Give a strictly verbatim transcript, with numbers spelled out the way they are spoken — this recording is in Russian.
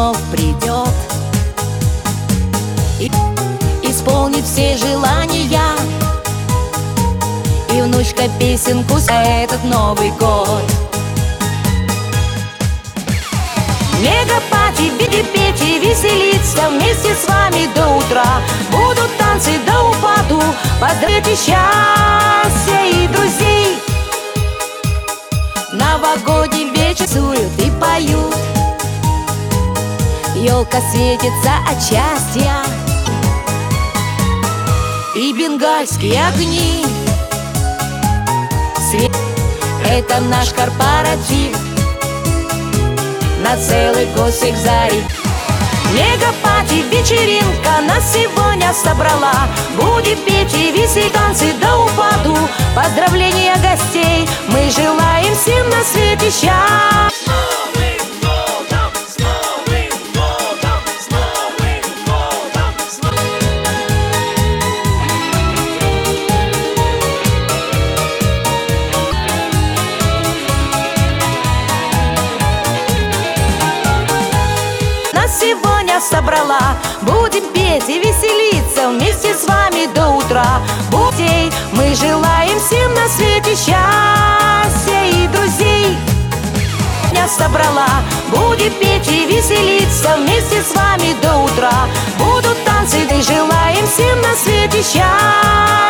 вновь придет и исполнит все желания. И внучка песенку за этот Новый год. Мега-пати, беги, петь и веселиться вместе с вами до утра. Будут танцы до упаду, поздравите счастья и друзей. Новогодний вечер суют и поют, елка светится от счастья, и бенгальские огни. Свет — это наш корпоратив на целый год всех зарей. Мега-пати, вечеринка нас сегодня собрала. Будем петь и веселить, танцы до упаду, поздравления гостей мы желаем всем на свете счастья. Сегодня собрала, будем петь и веселиться вместе с вами до утра. Будей мы желаем всем на свете счастья и друзей. Я собрала, будем петь и веселиться вместе с вами до утра. Будут танцы, мы желаем всем на свете счастья.